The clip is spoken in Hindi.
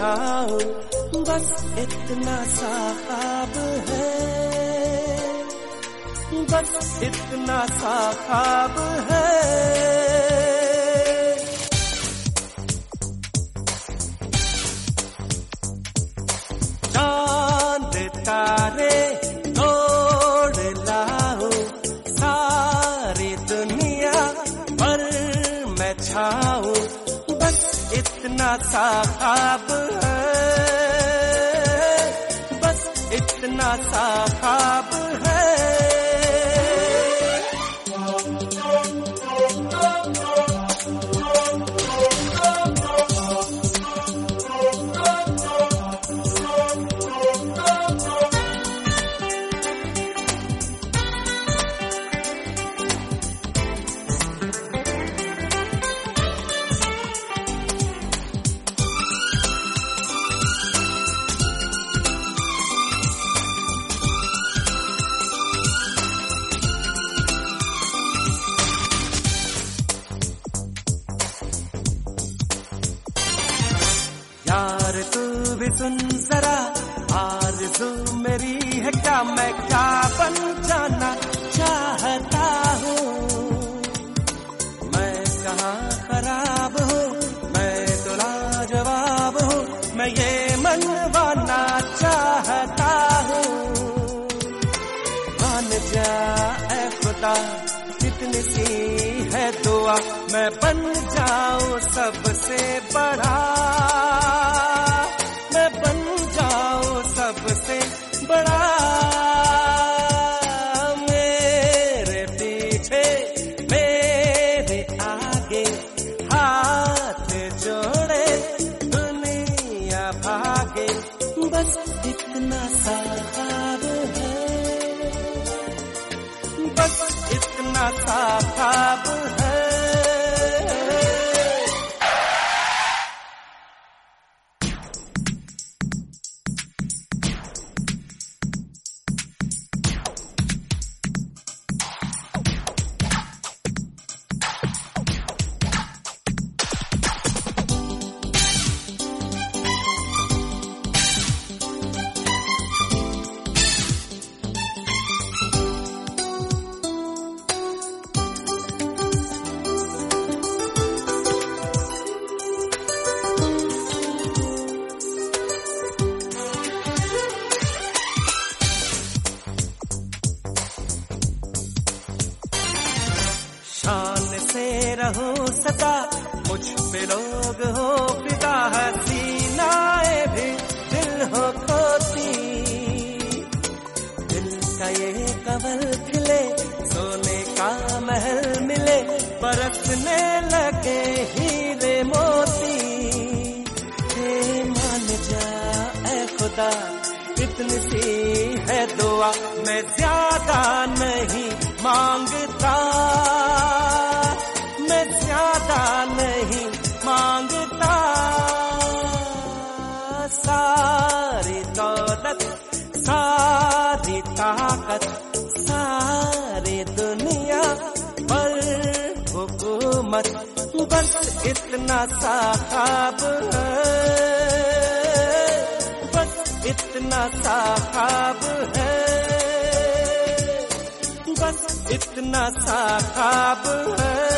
छाओ, बस इतना सा ख्वाब है, बस इतना सा ख्वाब है। चांद तारे तोड़ लाओ, सारी दुनिया पर मैं छाऊं, बस इतना सा ख्वाब है, बस इतना सा ख्वाब है। यार तू भी सुन जरा, आरज़ू मेरी है क्या, मैं क्या बन जाना चाहता हूँ। मैं कहाँ खराब हूँ, मैं तो लाजवाब हूँ, मैं ये मनवाना चाहता हूँ। मान जा ऐ खुदा, कितनी सी है दुआ, मैं बन जाऊं सबसे बड़ा, मैं बन जाऊं सबसे बड़ा। मेरे पीछे मेरे आगे हाथ जोड़े दुनिया भागे, बस इतना सा ख्वाब है, बस इतना सा ख्वाब है। शान से रहो सदा, मुझ पे लोग हो फिदा, हसीनाए भी दिल हो खोती। दिल का ये कंवल खिले, सोने का महल मिले, बरसने लगे हीरे मोती। हे मान जा ऐ खुदा, इतनी सी है दुआ, मैं ज्यादा नहीं मांगता, मैं ज्यादा नहीं मांगता। सारी दौलत, सारी ताकत, सारी दुनिया पर हुकूमत, बस इतना सा ख्वाब है, बस इतना सा ख्वाब है, बस इतना सा ख्वाब है।